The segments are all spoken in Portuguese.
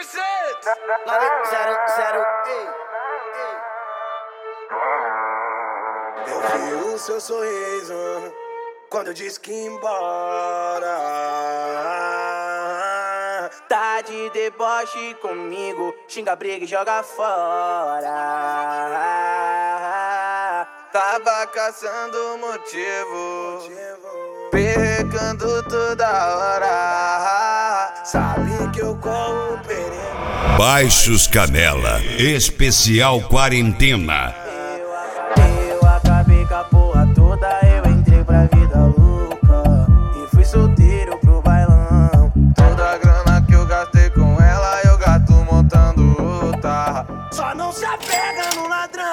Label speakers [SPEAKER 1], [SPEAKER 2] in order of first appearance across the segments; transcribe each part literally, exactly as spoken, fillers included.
[SPEAKER 1] nove zero zero, ei, ei.
[SPEAKER 2] Eu vi o seu sorriso quando eu disse que ia embora.
[SPEAKER 1] Tá de deboche comigo, xinga, briga e joga fora.
[SPEAKER 3] Tava caçando motivo, pegando toda hora.
[SPEAKER 2] Sabe que eu corro perigo.
[SPEAKER 4] Baixos Canela, especial quarentena.
[SPEAKER 1] Eu, eu acabei com a porra toda, eu entrei pra vida louca e fui solteiro pro bailão.
[SPEAKER 3] Toda a grana que eu gastei com ela, eu gasto montando outra.
[SPEAKER 2] Só não se apega no ladrão.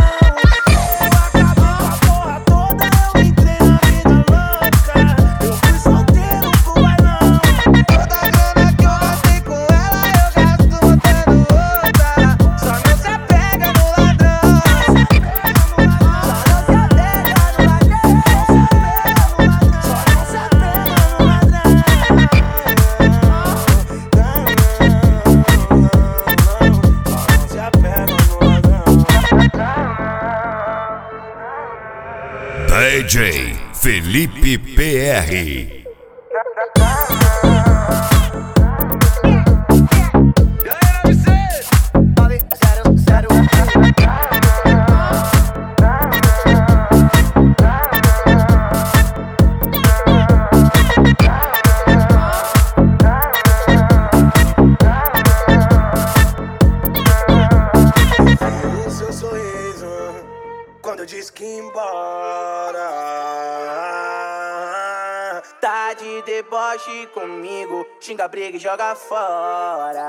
[SPEAKER 4] D J Felipe P R.
[SPEAKER 2] O seu sorriso quando eu disse que ia embora.
[SPEAKER 1] Tá de deboche comigo, xinga, briga e joga fora.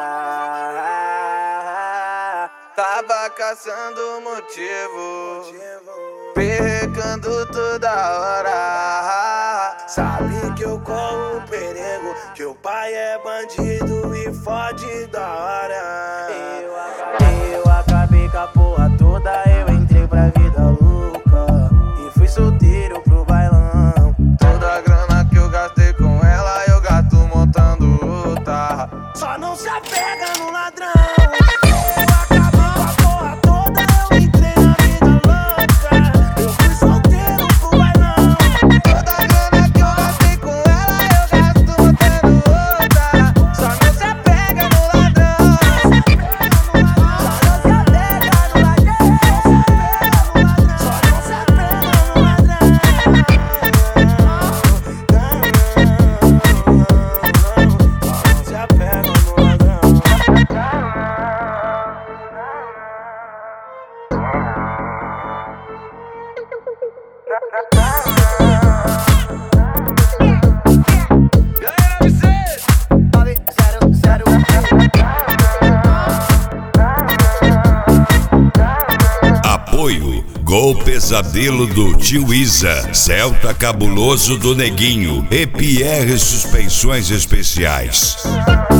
[SPEAKER 3] Tava caçando motivo, pegando toda hora.
[SPEAKER 2] Sabe que eu corro perigo, que o pai é bandido e fode da hora.
[SPEAKER 1] Eu acabei, eu acabei com a porra toda, eu entrei pra vida louca e fui solteiro pro bailão.
[SPEAKER 3] Toda a grana que eu gastei com ela, eu gasto montando outra.
[SPEAKER 2] Só não se apega no ladrão.
[SPEAKER 4] Apoio Gol Pesadelo do Tio Isa, Celta Cabuloso do Neguinho e Pierre Suspensões Especiais.